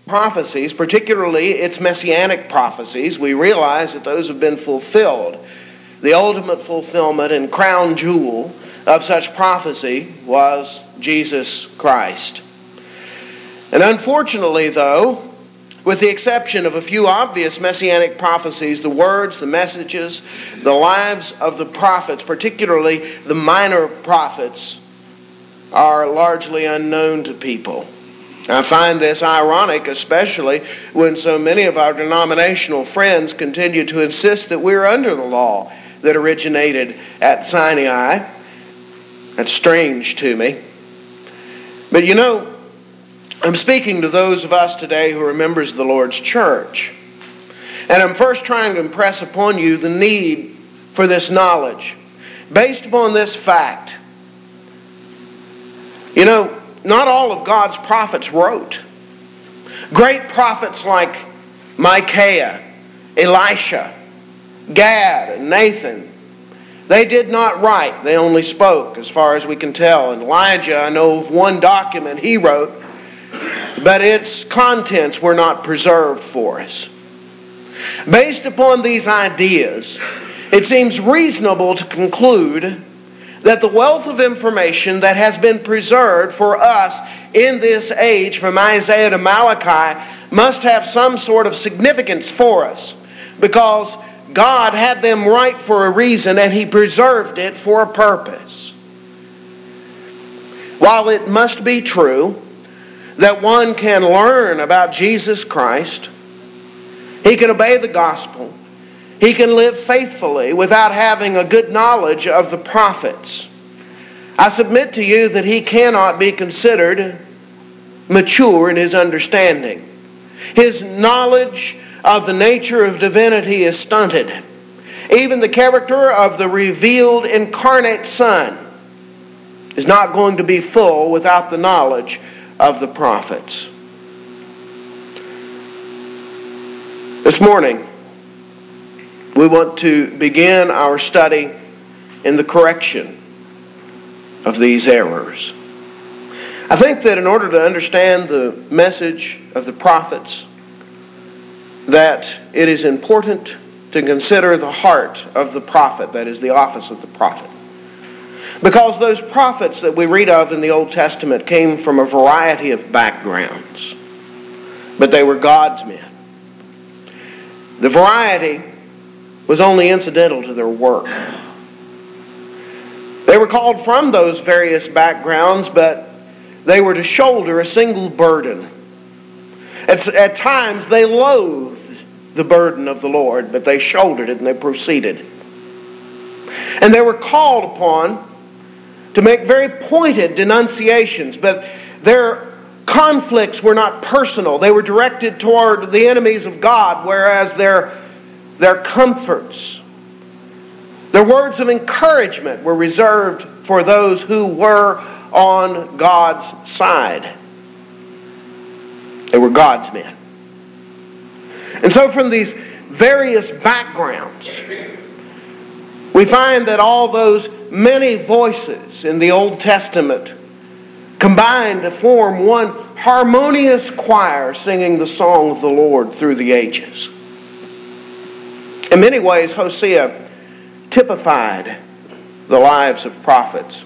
prophecies, particularly its messianic prophecies, we realize that those have been fulfilled. The ultimate fulfillment and crown jewel of such prophecy was Jesus Christ. And unfortunately, though, with the exception of a few obvious messianic prophecies, the words, the messages, the lives of the prophets, particularly the minor prophets, are largely unknown to people. I find this ironic, especially when so many of our denominational friends continue to insist that we're under the law that originated at Sinai. That's strange to me. But you know, I'm speaking to those of us today who are members of the Lord's church. And I'm first trying to impress upon you the need for this knowledge. Based upon this fact, you know, not all of God's prophets wrote. Great prophets like Micaiah, Elisha, Gad, and Nathan, they did not write. They only spoke, as far as we can tell. And Elijah, I know of one document he wrote, but its contents were not preserved for us. Based upon these ideas, it seems reasonable to conclude that the wealth of information that has been preserved for us in this age from Isaiah to Malachi must have some sort of significance for us, because God had them right for a reason and He preserved it for a purpose. While it must be true that one can learn about Jesus Christ, he can obey the gospel, he can live faithfully without having a good knowledge of the prophets, I submit to you that he cannot be considered mature in his understanding. His knowledge of the nature of divinity is stunted. Even the character of the revealed incarnate Son is not going to be full without the knowledge of the prophets. This morning, we want to begin our study in the correction of these errors. I think that in order to understand the message of the prophets, that it is important to consider the heart of the prophet, that is, the office of the prophet. Because those prophets that we read of in the Old Testament came from a variety of backgrounds, but they were God's men. The variety was only incidental to their work. They were called from those various backgrounds, but they were to shoulder a single burden. At times they loathed the burden of the Lord, but they shouldered it and they proceeded. And they were called upon to make very pointed denunciations, but their conflicts were not personal. They were directed toward the enemies of God, whereas their comforts, their words of encouragement were reserved for those who were on God's side. They were God's men. And so from these various backgrounds, we find that all those many voices in the Old Testament combined to form one harmonious choir singing the song of the Lord through the ages. In many ways, Hosea typified the lives of prophets.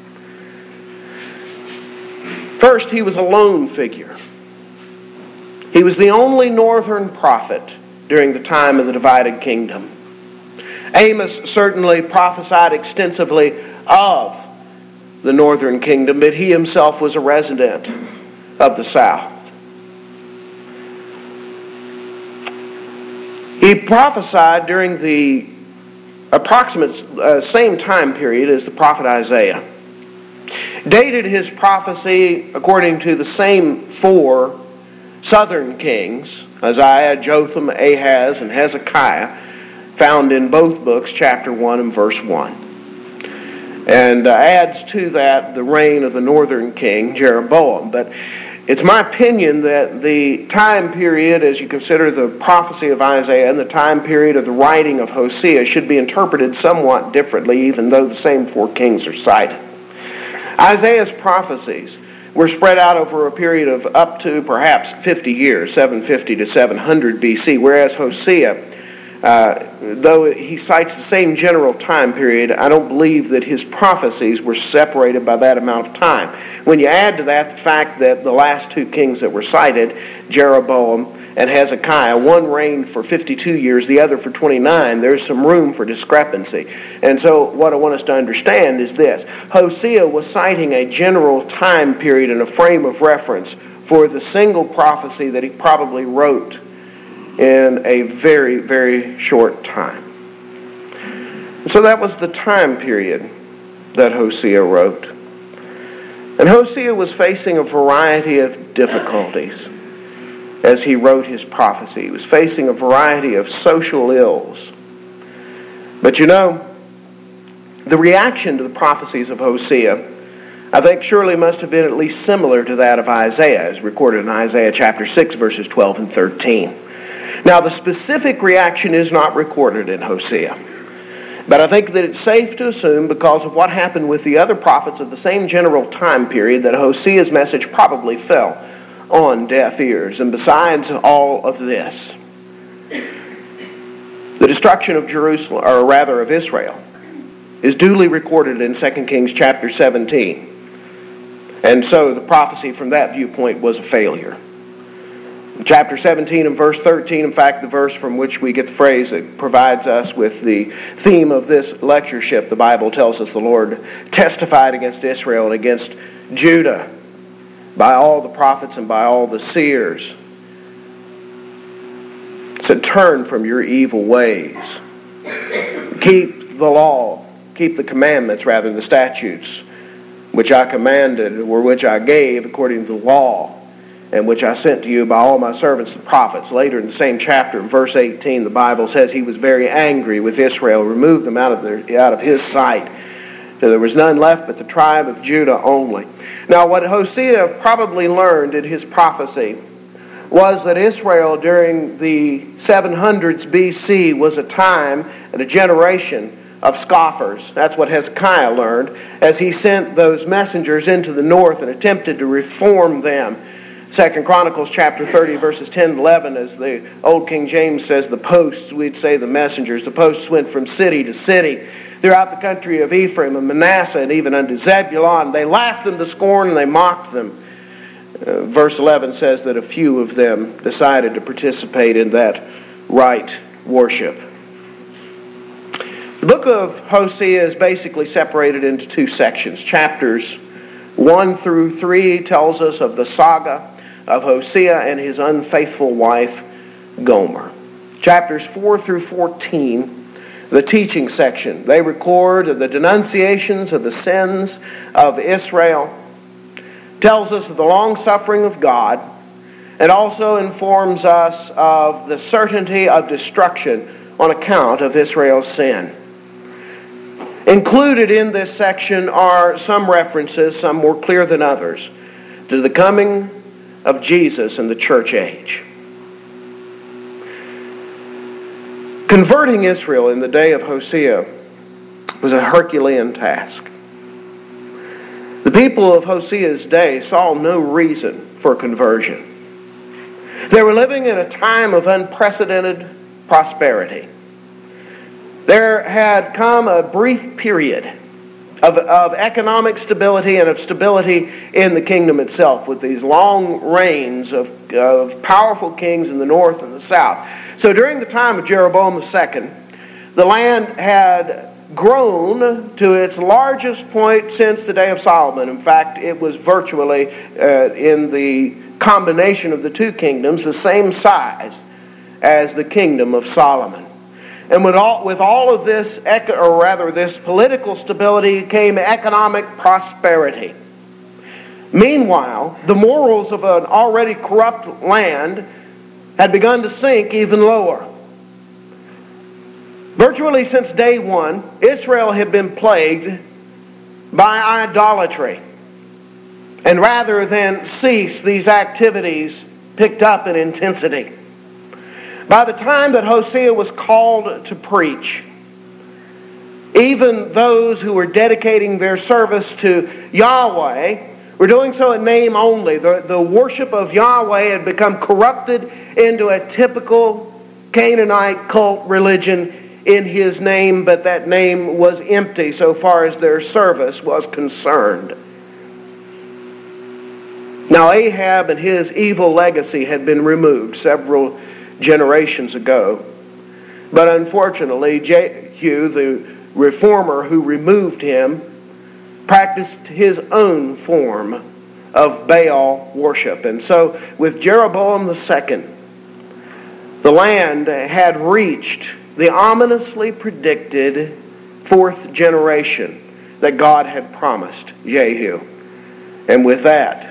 First, he was a lone figure. He was the only northern prophet during the time of the divided kingdom. Amos certainly prophesied extensively of the northern kingdom, but he himself was a resident of the south. He prophesied during the approximate same time period as the prophet Isaiah. Dated his prophecy according to the same four southern kings, Uzziah, Jotham, Ahaz, and Hezekiah, found in both books, chapter 1 and verse 1. And adds to that the reign of the northern king, Jeroboam. But it's my opinion that the time period, as you consider the prophecy of Isaiah, and the time period of the writing of Hosea should be interpreted somewhat differently, even though the same four kings are cited. Isaiah's prophecies were spread out over a period of up to perhaps 50 years, 750 to 700 BC, whereas Hosea, though he cites the same general time period, I don't believe that his prophecies were separated by that amount of time. When you add to that the fact that the last two kings that were cited, Jeroboam and Hezekiah, one reigned for 52 years, the other for 29, there's some room for discrepancy. And so what I want us to understand is this. Hosea was citing a general time period and a frame of reference for the single prophecy that he probably wrote in a very, very short time. So that was the time period that Hosea wrote. And Hosea was facing a variety of difficulties as he wrote his prophecy. He was facing a variety of social ills. But you know, the reaction to the prophecies of Hosea, I think, surely must have been at least similar to that of Isaiah, as recorded in Isaiah chapter 6, verses 12 and 13. Now, the specific reaction is not recorded in Hosea. But I think that it's safe to assume, because of what happened with the other prophets of the same general time period, that Hosea's message probably fell on deaf ears. And besides all of this, the destruction of Jerusalem, or rather of Israel, is duly recorded in 2 Kings chapter 17. And so the prophecy from that viewpoint was a failure. Chapter 17 and verse 13, in fact, the verse from which we get the phrase that provides us with the theme of this lectureship, the Bible tells us the Lord testified against Israel and against Judah by all the prophets and by all the seers. It said, turn from your evil ways. Keep the law, keep the commandments, rather, the statutes, which I commanded, or which I gave according to the law, and which I sent to you by all my servants the prophets. Later in the same chapter, in verse 18, the Bible says he was very angry with Israel, removed them out of his sight. So there was none left but the tribe of Judah only. Now, what Hosea probably learned in his prophecy was that Israel during the 700s BC was a time and a generation of scoffers. That's what Hezekiah learned as he sent those messengers into the north and attempted to reform them. 2 Chronicles chapter 30, verses 10 and 11, as the old King James says, the posts, we'd say the messengers, the posts went from city to city throughout the country of Ephraim and Manasseh and even unto Zebulun. They laughed them to scorn and they mocked them. Verse 11 says that a few of them decided to participate in that right worship. The book of Hosea is basically separated into two sections. Chapters 1 through 3 tells us of the saga of Hosea and his unfaithful wife, Gomer. Chapters 4 through 14, the teaching section, they record the denunciations of the sins of Israel, tells us of the long-suffering of God, and also informs us of the certainty of destruction on account of Israel's sin. Included in this section are some references, some more clear than others, to the coming of Jesus in the church age. Converting Israel in the day of Hosea was a Herculean task. The people of Hosea's day saw no reason for conversion. They were living in a time of unprecedented prosperity. There had come a brief period of economic stability and of stability in the kingdom itself, with these long reigns of powerful kings in the north and the south. So during the time of Jeroboam II, the land had grown to its largest point since the day of Solomon. In fact, it was virtually, in the combination of the two kingdoms, the same size as the kingdom of Solomon. And with all of this, this political stability came economic prosperity. Meanwhile, the morals of an already corrupt land had begun to sink even lower. Virtually since day one, Israel had been plagued by idolatry. And rather than cease, these activities picked up in intensity. By the time that Hosea was called to preach, even those who were dedicating their service to Yahweh were doing so in name only. The worship of Yahweh had become corrupted into a typical Canaanite cult religion in His name, but that name was empty so far as their service was concerned. Now Ahab and his evil legacy had been removed several generations ago. But unfortunately, Jehu, the reformer who removed him, practiced his own form of Baal worship. And so with Jeroboam II, the land had reached the ominously predicted fourth generation that God had promised Jehu. And with that,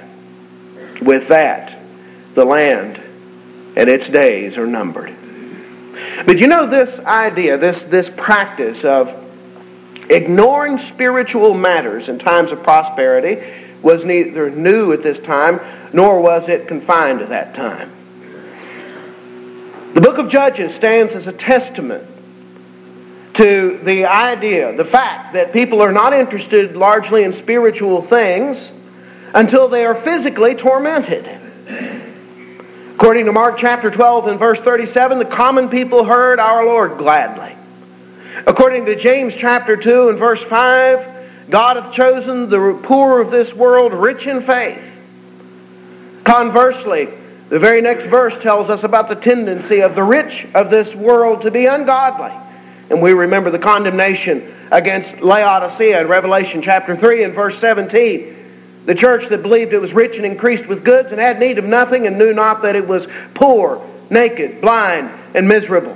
the land and its days are numbered. But you know, this idea, this practice of ignoring spiritual matters in times of prosperity was neither new at this time, nor was it confined to that time. The book of Judges stands as a testament to the idea, the fact that people are not interested largely in spiritual things until they are physically tormented. According to Mark chapter 12 and verse 37, the common people heard our Lord gladly. According to James chapter 2 and verse 5, God hath chosen the poor of this world rich in faith. Conversely, the very next verse tells us about the tendency of the rich of this world to be ungodly. And we remember the condemnation against Laodicea in Revelation chapter 3 and verse 17. The church that believed it was rich and increased with goods and had need of nothing and knew not that it was poor, naked, blind, and miserable.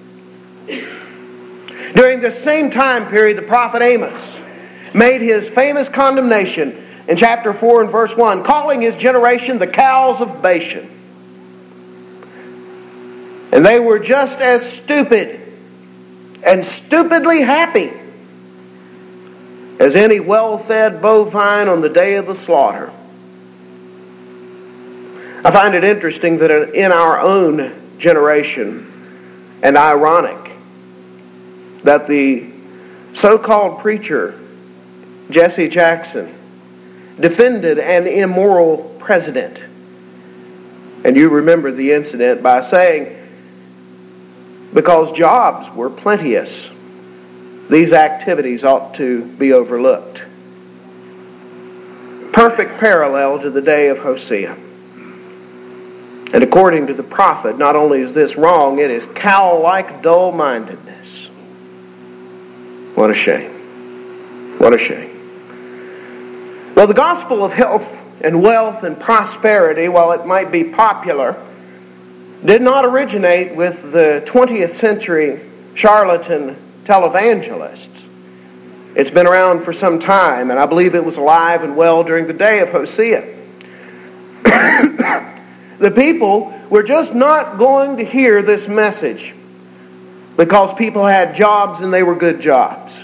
During this same time period, the prophet Amos made his famous condemnation in chapter 4 and verse 1, calling his generation the cows of Bashan. And they were just as stupid and stupidly happy as any well-fed bovine on the day of the slaughter. I find it interesting that in our own generation, and ironic, that the so-called preacher Jesse Jackson defended an immoral president. And you remember the incident by saying, because jobs were plenteous, these activities ought to be overlooked. Perfect parallel to the day of Hosea. And according to the prophet, not only is this wrong, it is cow-like dull-mindedness. What a shame. What a shame. Well, the gospel of health and wealth and prosperity, while it might be popular, did not originate with the 20th century charlatan televangelists. It's been around for some time, and I believe it was alive and well during the day of Hosea. The people were just not going to hear this message because people had jobs and they were good jobs.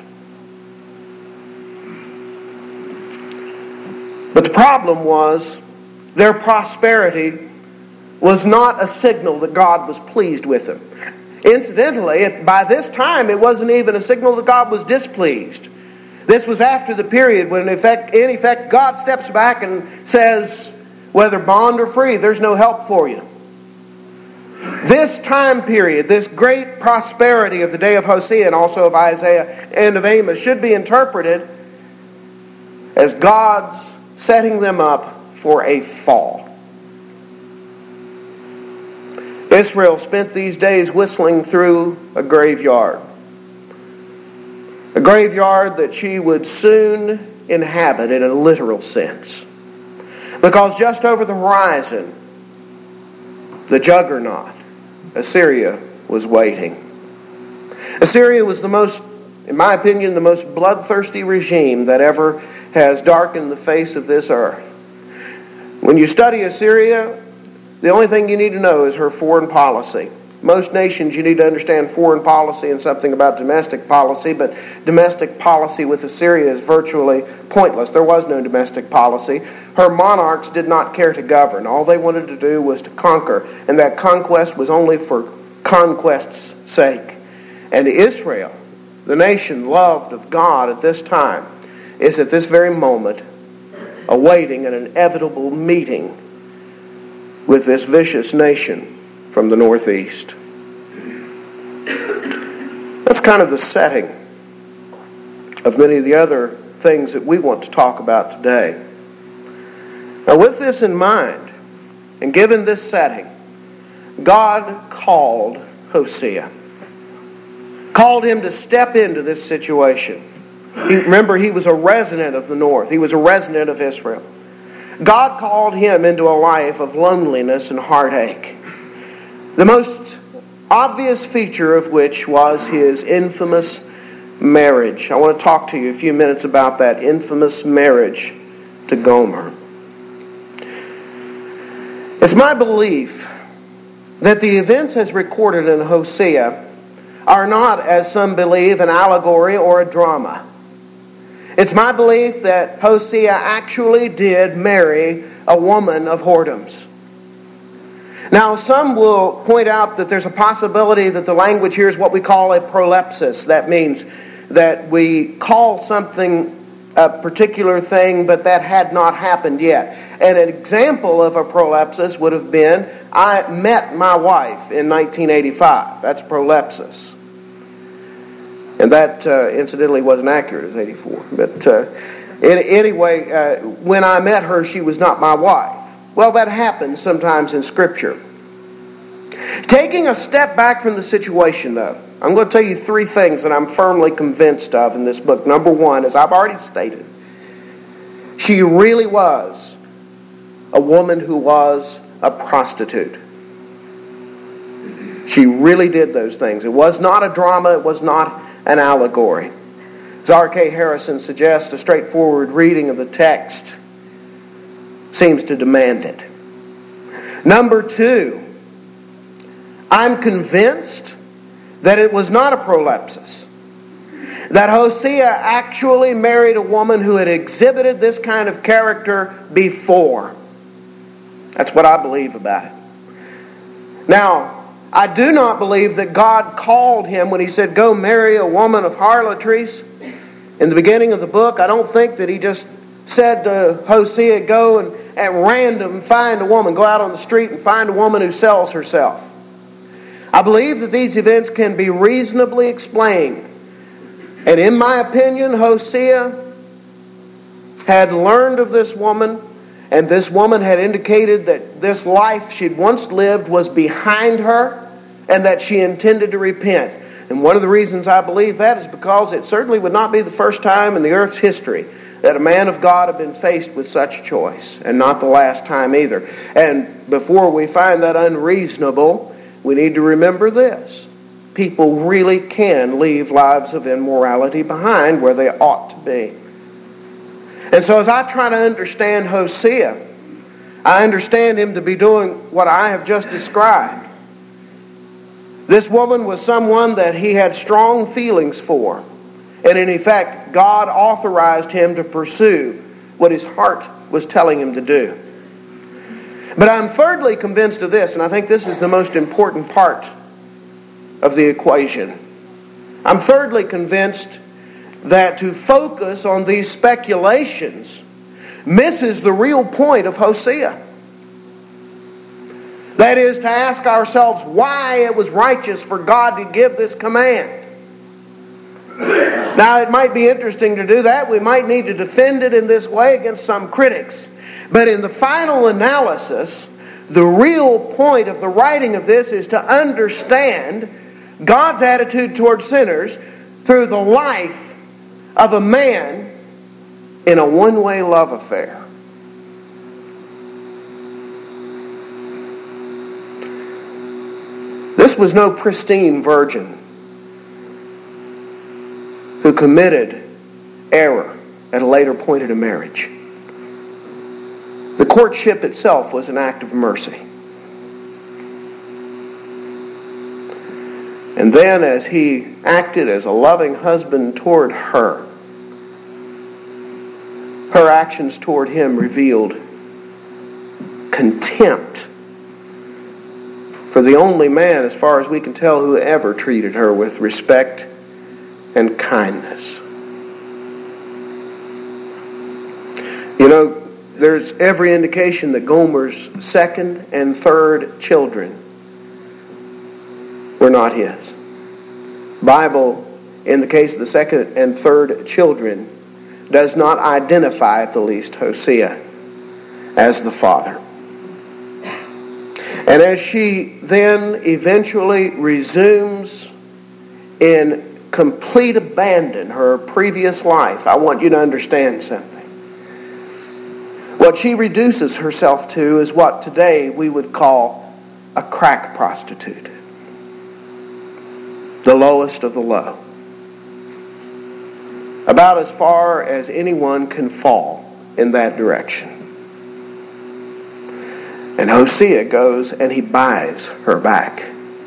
But the problem was their prosperity was not a signal that God was pleased with them. Incidentally, by this time, it wasn't even a signal that God was displeased. This was after the period when, in effect, God steps back and says, whether bond or free, there's no help for you. This time period, this great prosperity of the day of Hosea and also of Isaiah and of Amos should be interpreted as God's setting them up for a fall. Israel spent these days whistling through a graveyard. A graveyard that she would soon inhabit in a literal sense. Because just over the horizon, the juggernaut, Assyria, was waiting. Assyria was in my opinion, the most bloodthirsty regime that ever has darkened the face of this earth. When you study Assyria, the only thing you need to know is her foreign policy. Most nations, you need to understand foreign policy and something about domestic policy, but domestic policy with Assyria is virtually pointless. There was no domestic policy. Her monarchs did not care to govern. All they wanted to do was to conquer, and that conquest was only for conquest's sake. And Israel, the nation loved of God at this time, is at this very moment awaiting an inevitable meeting with this vicious nation from the northeast. That's kind of the setting of many of the other things that we want to talk about today. Now, with this in mind, and given this setting, God called Hosea. Called him to step into this situation. Remember, he was a resident of the north. He was a resident of Israel. God called him into a life of loneliness and heartache. The most obvious feature of which was his infamous marriage. I want to talk to you a few minutes about that infamous marriage to Gomer. It's my belief that the events as recorded in Hosea are not, as some believe, an allegory or a drama. It's my belief that Hosea actually did marry a woman of whoredoms. Now, some will point out that there's a possibility that the language here is what we call a prolepsis. That means that we call something a particular thing, but that had not happened yet. And an example of a prolepsis would have been, I met my wife in 1985. That's prolepsis. And that, incidentally, wasn't accurate as 84. But anyway, when I met her, she was not my wife. Well, that happens sometimes in Scripture. Taking a step back from the situation, though, I'm going to tell you three things that I'm firmly convinced of in this book. Number one, as I've already stated, she really was a woman who was a prostitute. She really did those things. It was not a drama. It was not an allegory. As R.K. Harrison suggests, a straightforward reading of the text seems to demand it. Number two, I'm convinced that it was not a prolepsis. That Hosea actually married a woman who had exhibited this kind of character before. That's what I believe about it. Now, I do not believe that God called him when he said, go marry a woman of harlotries. In the beginning of the book, I don't think that he just said to Hosea, go and at random find a woman, go out on the street and find a woman who sells herself. I believe that these events can be reasonably explained. And in my opinion, Hosea had learned of this woman, and this woman had indicated that this life she'd once lived was behind her, and that she intended to repent. And one of the reasons I believe that is because it certainly would not be the first time in the earth's history that a man of God had been faced with such choice, and not the last time either. And before we find that unreasonable, we need to remember this. People really can leave lives of immorality behind where they ought to be. And so as I try to understand Hosea, I understand him to be doing what I have just described. This woman was someone that he had strong feelings for. And in effect, God authorized him to pursue what his heart was telling him to do. But I'm thirdly convinced of this, and I think this is the most important part of the equation. I'm thirdly convinced that to focus on these speculations misses the real point of Hosea. That is, to ask ourselves why it was righteous for God to give this command. Now, it might be interesting to do that. We might need to defend it in this way against some critics. But in the final analysis, the real point of the writing of this is to understand God's attitude toward sinners through the life of a man in a one-way love affair. This was no pristine virgin who committed error at a later point in a marriage. The courtship itself was an act of mercy. And then as he acted as a loving husband toward her, her actions toward him revealed contempt for the only man, as far as we can tell, who ever treated her with respect and kindness. You know, there's every indication that Gomer's second and third children were not his. The Bible, in the case of the second and third children, does not identify at the least Hosea as the father. And as she then eventually resumes in complete abandon her previous life, I want you to understand something. What she reduces herself to is what today we would call a crack prostitute. The lowest of the low. About as far as anyone can fall in that direction. And Hosea goes and he buys her back.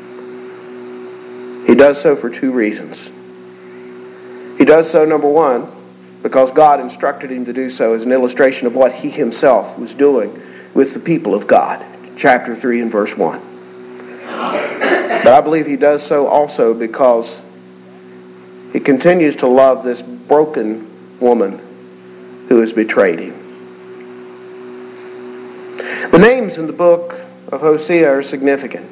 He does so for two reasons. He does so, number one, because God instructed him to do so as an illustration of what he himself was doing with the people of God. Chapter 3 and verse 1. But I believe he does so also because he continues to love this broken woman who has betrayed him. The names in the book of Hosea are significant.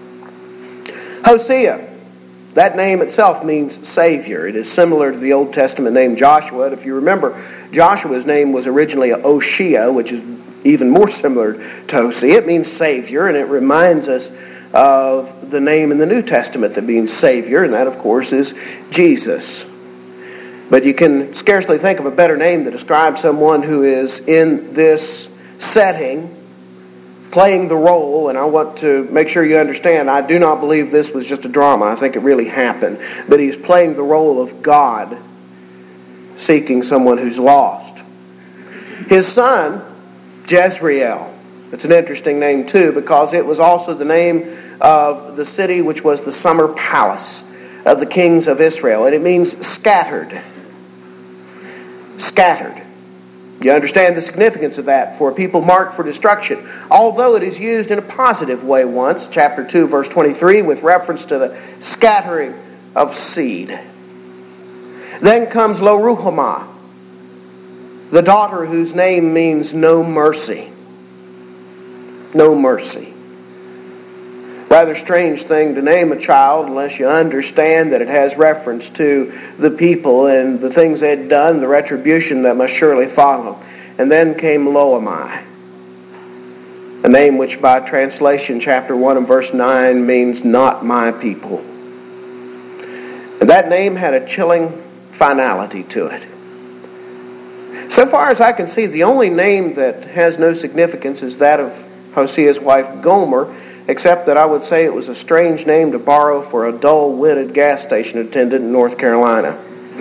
Hosea, that name itself means Savior. It is similar to the Old Testament name Joshua. And if you remember, Joshua's name was originally Oshea, which is even more similar to Hosea. It means Savior, and it reminds us of the name in the New Testament that means Savior, and that, of course, is Jesus. But you can scarcely think of a better name to describe someone who is in this setting, playing the role, and I want to make sure you understand, I do not believe this was just a drama. I think it really happened. But he's playing the role of God, seeking someone who's lost. His son, Jezreel. It's an interesting name too, because it was also the name of the city which was the summer palace of the kings of Israel. And it means scattered. Scattered. You understand the significance of that for a people marked for destruction. Although it is used in a positive way once, chapter 2, verse 23, with reference to the scattering of seed. Then comes Lo-ruhamah, the daughter whose name means no mercy. No mercy. Rather strange thing to name a child unless you understand that it has reference to the people and the things they had done, the retribution that must surely follow. And then came Lo-ammi, a name which by translation, chapter 1 and verse 9, means not my people. And that name had a chilling finality to it. So far as I can see, the only name that has no significance is that of Hosea's wife Gomer, except that I would say it was a strange name to borrow for a dull-witted gas station attendant in North Carolina.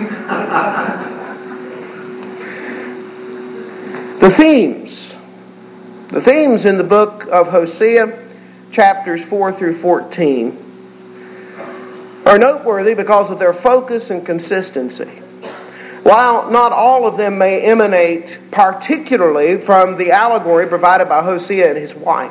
The themes in the book of Hosea, chapters 4 through 14, are noteworthy because of their focus and consistency. While not all of them may emanate particularly from the allegory provided by Hosea and his wife,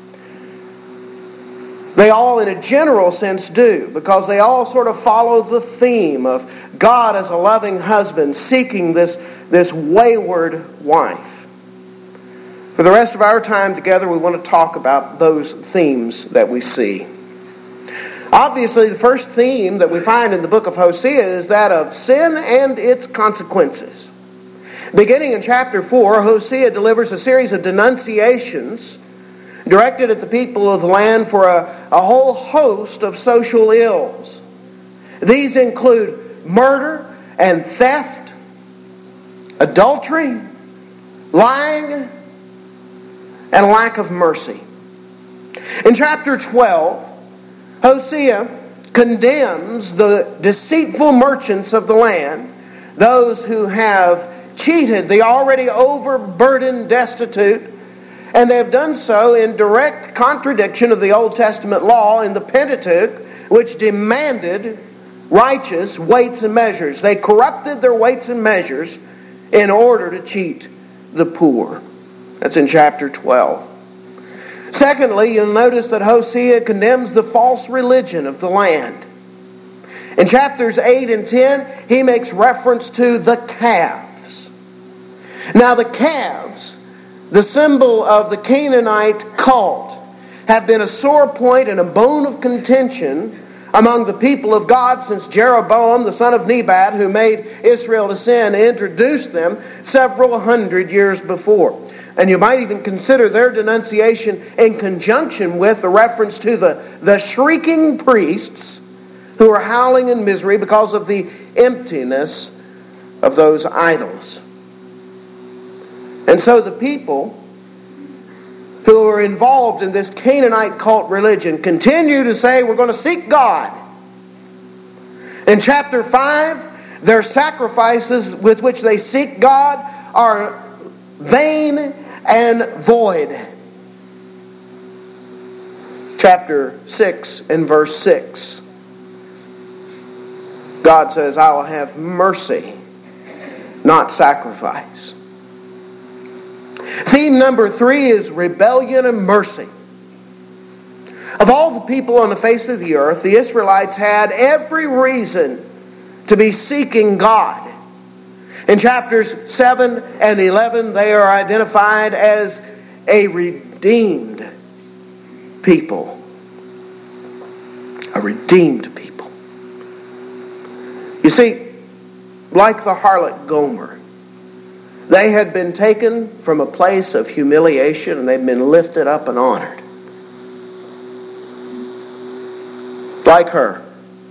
they all in a general sense do, because they all sort of follow the theme of God as a loving husband seeking this wayward wife. For the rest of our time together, we want to talk about those themes that we see. Obviously, the first theme that we find in the book of Hosea is that of sin and its consequences. Beginning in chapter 4, Hosea delivers a series of denunciations directed at the people of the land for a whole host of social ills. These include murder and theft, adultery, lying, and lack of mercy. In chapter 12, Hosea condemns the deceitful merchants of the land, those who have cheated the already overburdened destitute, and they have done so in direct contradiction of the Old Testament law in the Pentateuch, which demanded righteous weights and measures. They corrupted their weights and measures in order to cheat the poor. That's in chapter 12. Secondly, you'll notice that Hosea condemns the false religion of the land. In chapters 8 and 10, he makes reference to the calves. Now the calves the symbol of the Canaanite cult, have been a sore point and a bone of contention among the people of God since Jeroboam, the son of Nebat, who made Israel to sin, introduced them several hundred years before. And you might even consider their denunciation in conjunction with the reference to the shrieking priests who are howling in misery because of the emptiness of those idols. And so the people who are involved in this Canaanite cult religion continue to say, we're going to seek God. In chapter 5, their sacrifices with which they seek God are vain and void. Chapter 6 and verse 6. God says, I will have mercy, not sacrifice. Theme number 3 is rebellion and mercy. Of all the people on the face of the earth, the Israelites had every reason to be seeking God. In chapters 7 and 11, they are identified as a redeemed people. A redeemed people. You see, like the harlot Gomer, they had been taken from a place of humiliation and they've been lifted up and honored. Like her,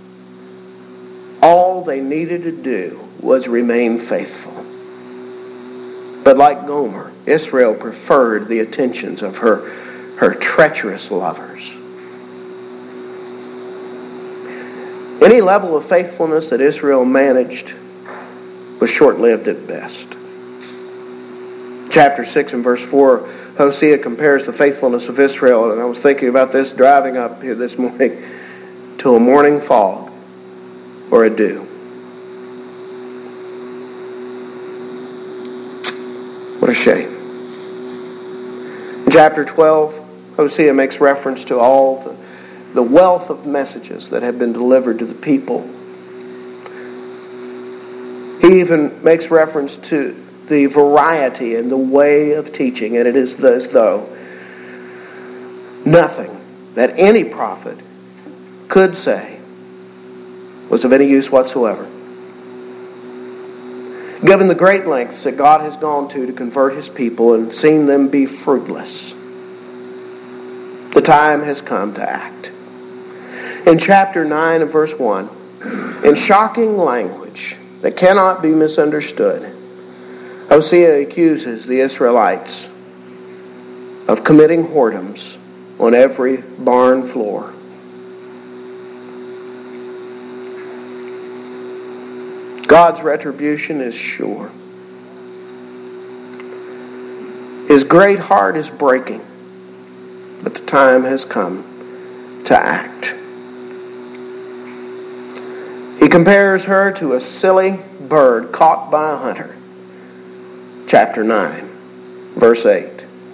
all they needed to do was remain faithful. But like Gomer, Israel preferred the attentions of her treacherous lovers. Any level of faithfulness that Israel managed was short-lived at best. Chapter 6 and verse 4, Hosea compares the faithfulness of Israel, and I was thinking about this driving up here this morning, to a morning fog or a dew. What a shame. In chapter 12, Hosea makes reference to all the wealth of messages that have been delivered to the people. He even makes reference to the variety and the way of teaching, and it is as though nothing that any prophet could say was of any use whatsoever. Given the great lengths that God has gone to convert His people and seen them be fruitless, the time has come to act. In chapter 9 and verse 1, in shocking language that cannot be misunderstood, Hosea accuses the Israelites of committing whoredoms on every barn floor. God's retribution is sure. His great heart is breaking, but the time has come to act. He compares her to a silly bird caught by a hunter. Chapter 9, verse 8.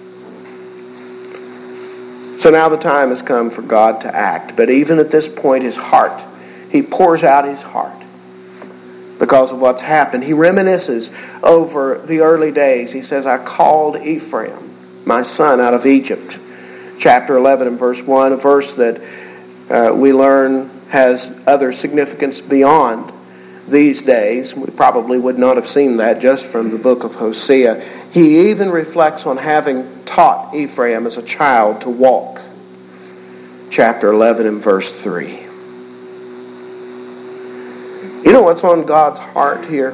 So now the time has come for God to act. But even at this point, his heart, he pours out his heart because of what's happened. He reminisces over the early days. He says, I called Ephraim, my son, out of Egypt. Chapter 11 and verse 1, a verse that we learn has other significance beyond these days. We probably would not have seen that just from the book of Hosea. He even reflects on having taught Ephraim as a child to walk. Chapter 11 and verse 3. You know what's on God's heart here?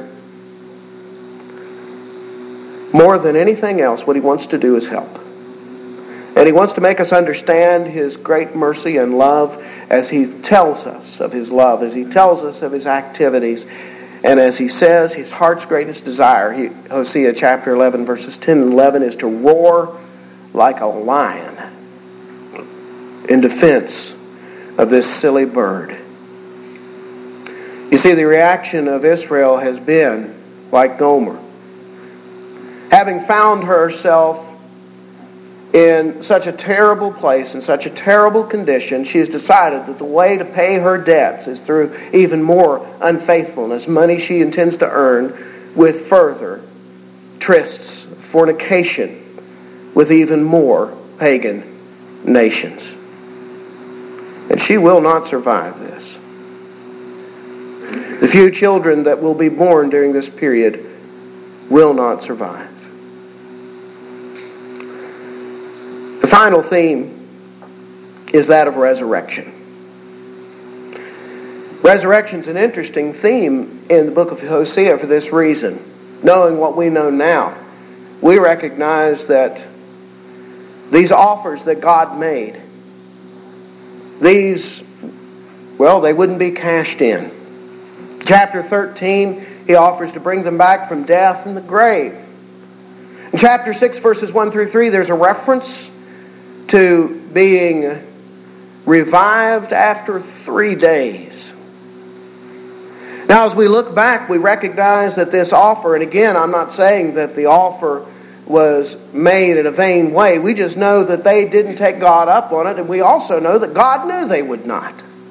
More than anything else, what he wants to do is help. And he wants to make us understand his great mercy and love as he tells us of his love, as he tells us of his activities, and as he says his heart's greatest desire. Hosea chapter 11 verses 10 and 11 is to roar like a lion in defense of this silly bird. You see, the reaction of Israel has been like Gomer. Having found herself in such a terrible place, in such a terrible condition, she has decided that the way to pay her debts is through even more unfaithfulness, money she intends to earn with further trysts, fornication, with even more pagan nations. And she will not survive this. The few children that will be born during this period will not survive. The final theme is that of resurrection. Resurrection is an interesting theme in the book of Hosea for this reason. Knowing what we know now, we recognize that these offers that God made, they wouldn't be cashed in. Chapter 13, he offers to bring them back from death and the grave. In chapter 6, verses 1 through 3, there's a reference to being revived after 3 days. Now, as we look back, we recognize that this offer, and again, I'm not saying that the offer was made in a vain way. We just know that they didn't take God up on it, and we also know that God knew they would not.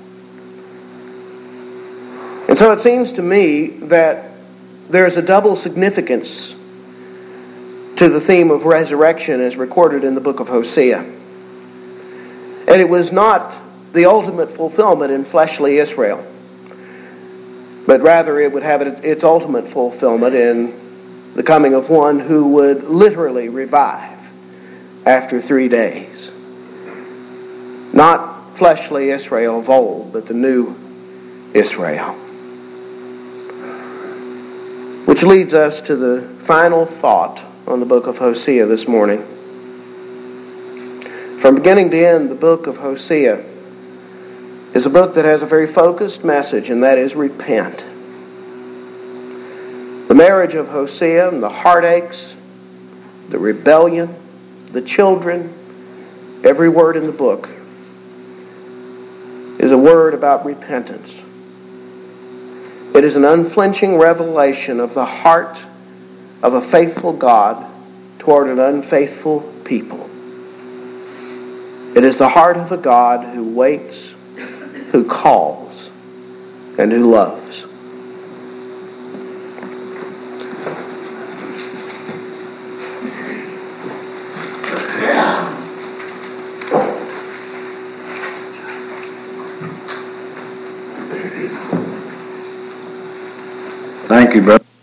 And so it seems to me that there's a double significance to the theme of resurrection as recorded in the book of Hosea. And it was not the ultimate fulfillment in fleshly Israel, but rather it would have its ultimate fulfillment in the coming of one who would literally revive after 3 days. Not fleshly Israel of old, but the new Israel. Which leads us to the final thought on the book of Hosea this morning. From beginning to end, the book of Hosea is a book that has a very focused message, and that is repent. The marriage of Hosea and the heartaches, the rebellion, the children, every word in the book is a word about repentance. It is an unflinching revelation of the heart of a faithful God toward an unfaithful people. It is the heart of a God who waits, who calls, and who loves. Thank you, brother.